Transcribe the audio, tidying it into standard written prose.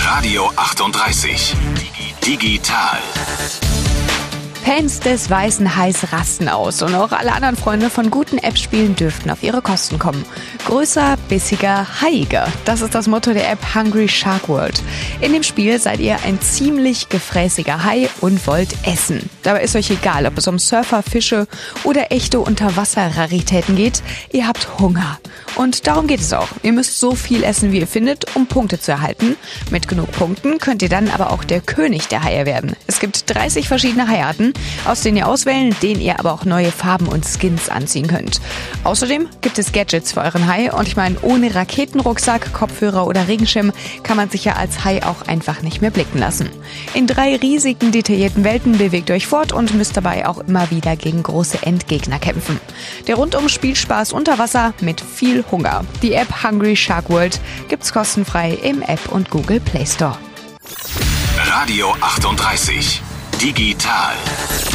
Radio 38. Digital. Fans des weißen Hais rasten aus und auch alle anderen Freunde von guten App-Spielen dürften auf ihre Kosten kommen. Größer, bissiger, haiger. Das ist das Motto der App Hungry Shark World. In dem Spiel seid ihr ein ziemlich gefräßiger Hai und wollt essen. Dabei ist euch egal, ob es um Surfer, Fische oder echte Unterwasser-Raritäten geht. Ihr habt Hunger. Und darum geht es auch. Ihr müsst so viel essen, wie ihr findet, um Punkte zu erhalten. Mit genug Punkten könnt ihr dann aber auch der König der Haie werden. Es gibt 30 verschiedene Haiarten, aus denen ihr auswählen, denen ihr aber auch neue Farben und Skins anziehen könnt. Außerdem gibt es Gadgets für euren Hai und ich meine, ohne Raketenrucksack, Kopfhörer oder Regenschirm kann man sich ja als Hai auch einfach nicht mehr blicken lassen. In 3 riesigen, detaillierten Welten bewegt ihr euch fort und müsst dabei auch immer wieder gegen große Endgegner kämpfen. Der Rundum-Spielspaß unter Wasser mit viel Hunger. Die App Hungry Shark World gibt's kostenfrei im App und Google Play Store. Radio 38. Digital.